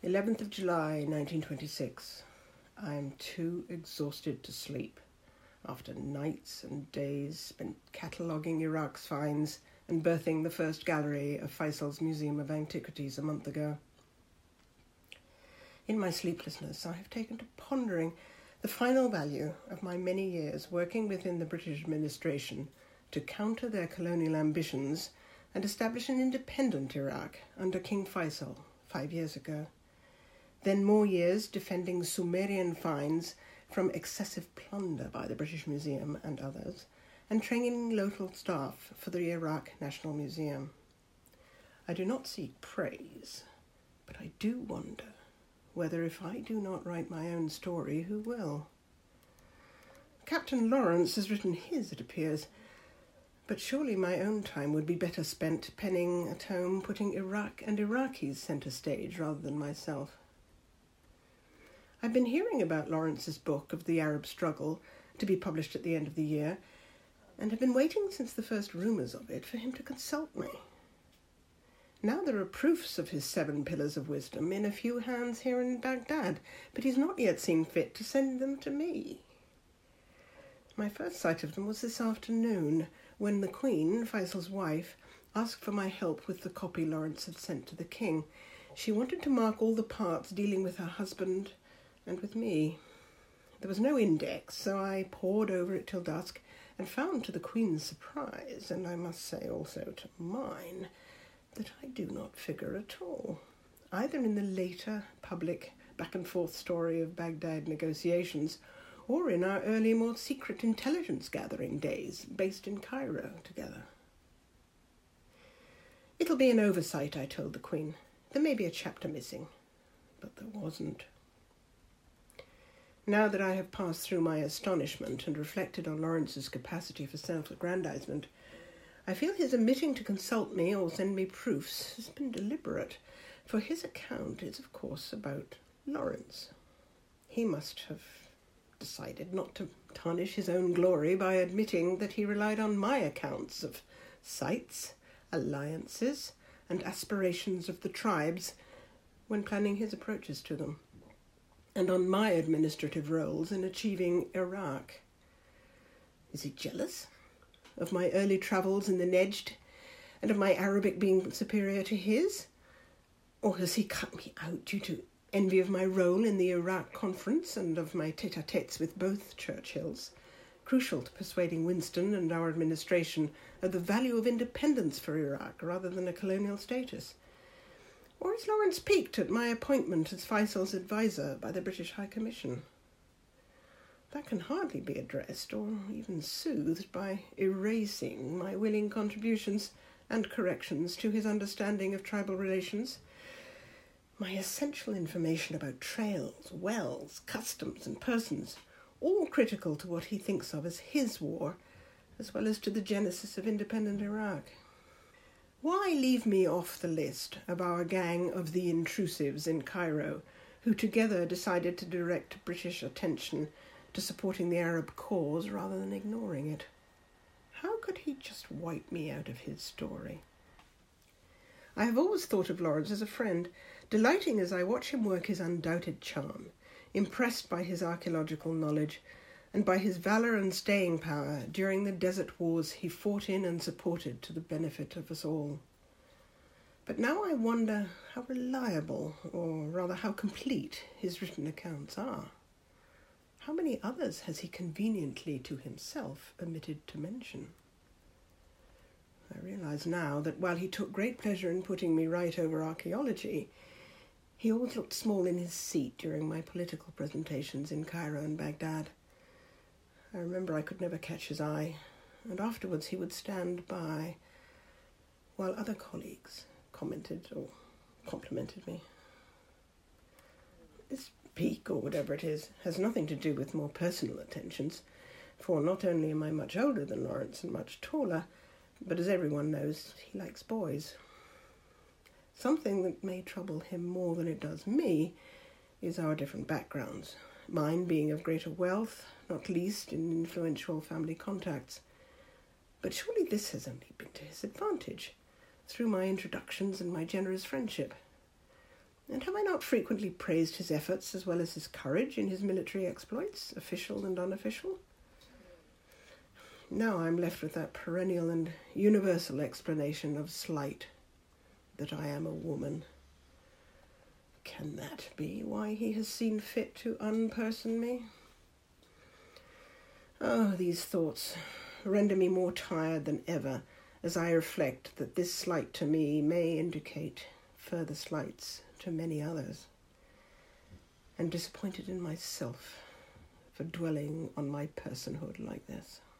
11th of July, 1926. I am too exhausted to sleep after nights and days spent cataloguing Iraq's finds and birthing the first gallery of Faisal's Museum of Antiquities a month ago. In my sleeplessness, I have taken to pondering the final value of my many years working within the British administration to counter their colonial ambitions and establish an independent Iraq under King Faisal 5 years ago. Then more years defending Sumerian finds from excessive plunder by the British Museum and others, and training local staff for the Iraq National Museum. I do not seek praise, but I do wonder whether if I do not write my own story, who will? Captain Lawrence has written his, it appears, but surely my own time would be better spent penning a tome putting Iraq and Iraqis centre stage rather than myself. I've been hearing about Lawrence's book of the Arab struggle to be published at the end of the year, and have been waiting since the first rumours of it for him to consult me. Now there are proofs of his 7 pillars of wisdom in a few hands here in Baghdad, but he's not yet seen fit to send them to me. My first sight of them was this afternoon, when the Queen, Faisal's wife, asked for my help with the copy Lawrence had sent to the King. She wanted to mark all the parts dealing with her husband and with me. There was no index, so I pored over it till dusk and found, to the Queen's surprise, and I must say also to mine, that I do not figure at all, either in the later public back-and-forth story of Baghdad negotiations or in our early, more secret intelligence-gathering days based in Cairo together. It'll be an oversight, I told the Queen. There may be a chapter missing, but there wasn't. Now that I have passed through my astonishment and reflected on Lawrence's capacity for self-aggrandizement, I feel his omitting to consult me or send me proofs has been deliberate, for his account is, of course, about Lawrence. He must have decided not to tarnish his own glory by admitting that he relied on my accounts of sites, alliances, and aspirations of the tribes when planning his approaches to them, and on my administrative roles in achieving Iraq. Is he jealous of my early travels in the Nejd, and of my Arabic being superior to his? Or has he cut me out due to envy of my role in the Iraq conference and of my tete-a-tetes with both Churchills, crucial to persuading Winston and our administration of the value of independence for Iraq rather than a colonial status? Or is Lawrence piqued at my appointment as Faisal's advisor by the British High Commission? That can hardly be addressed or even soothed by erasing my willing contributions and corrections to his understanding of tribal relations, my essential information about trails, wells, customs and persons, all critical to what he thinks of as his war, as well as to the genesis of independent Iraq. Why leave me off the list of our gang of the intrusives in Cairo, who together decided to direct British attention to supporting the Arab cause rather than ignoring it? How could he just wipe me out of his story? I have always thought of Lawrence as a friend, delighting as I watch him work his undoubted charm, impressed by his archaeological knowledge and by his valour and staying power during the desert wars he fought in and supported to the benefit of us all. But now I wonder how reliable, or rather how complete, his written accounts are. How many others has he conveniently to himself omitted to mention? I realise now that while he took great pleasure in putting me right over archaeology, he always looked small in his seat during my political presentations in Cairo and Baghdad. I remember I could never catch his eye, and afterwards he would stand by while other colleagues commented or complimented me. This pique, or whatever it is, has nothing to do with more personal attentions, for not only am I much older than Lawrence and much taller, but as everyone knows, he likes boys. Something that may trouble him more than it does me is our different backgrounds, mine being of greater wealth, not least in influential family contacts. But surely this has only been to his advantage, through my introductions and my generous friendship. And have I not frequently praised his efforts as well as his courage in his military exploits, official and unofficial? Now I'm left with that perennial and universal explanation of slight, that I am a woman. Can that be why he has seen fit to unperson me? Oh, these thoughts render me more tired than ever as I reflect that this slight to me may indicate further slights to many others, and disappointed in myself for dwelling on my personhood like this.